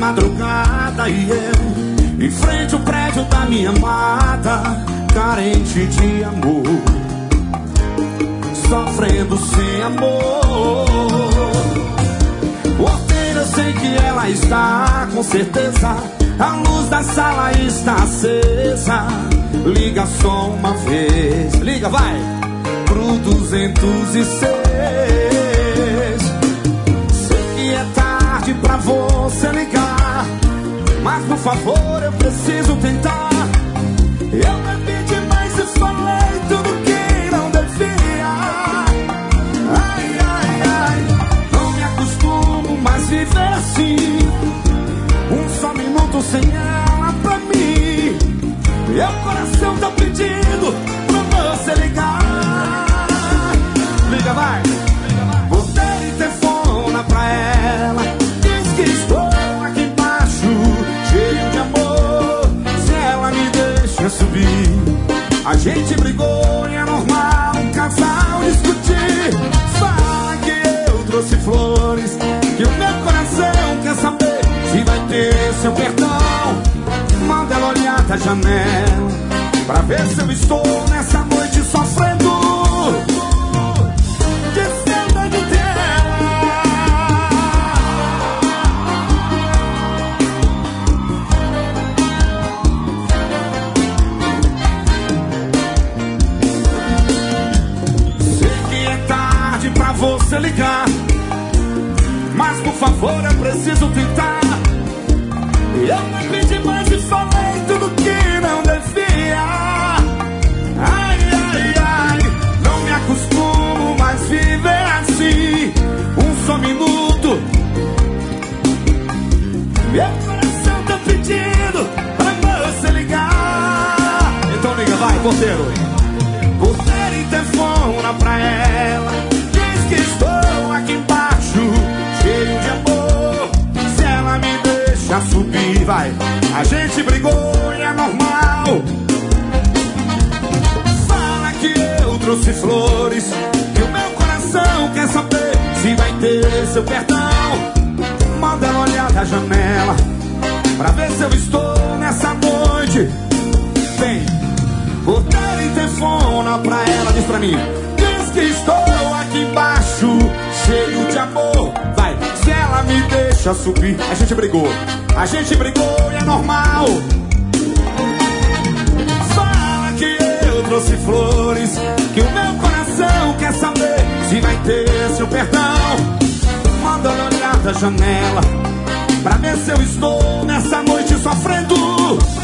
madrugada e eu em frente ao prédio da minha amada, carente de amor, sofrendo sem amor. Porteira, eu sei que ela está, com certeza a luz da sala está acesa. Liga só uma vez, liga, vai, pro 206. Sei que é tarde pra você ligar, mas por favor eu preciso tentar. Eu bebi demais e falei tudo que não devia. Ai, ai, ai, não me acostumo mais viver assim. Um só minuto sem ela pra mim. Meu coração tá pedindo pra você ligar. Liga, vai. Você telefona pra ela, diz que estou aqui embaixo, cheio de amor. Se ela me deixa subir, a gente brigou e é normal um casal discutir. Fala que eu trouxe flores, que o meu coração quer saber se vai ter seu perdão. Manda ela olhar da janela pra ver se eu estou nessa noite sofrendo de saudade dela. Sei que é tarde pra você ligar, mas por favor eu preciso tentar. Eu me pedi mais e falei tudo que não devia. Ai, ai, ai, não me acostumo mais viver assim. Um só minuto, meu coração tá pedindo pra você ligar. Então liga, vai, porteiro. Porteiro, interfona pra ela, diz que estou aqui embaixo, cheio de amor. Se ela me deixa subir, vai, a gente brigou e é normal. Fala que eu trouxe flores, que o meu coração quer saber se vai ter seu perdão. Manda ela olhar da janela pra ver se eu estou nessa noite. Vem, porteiro, interfona pra ela, diz pra mim, diz que estou aqui embaixo, cheio de amor. Vai, se ela me deixa subir, a gente brigou e é normal. Fala que eu trouxe flores, que o meu coração quer saber se vai ter seu perdão. Manda ela olhar da janela pra ver se eu estou nessa noite sofrendo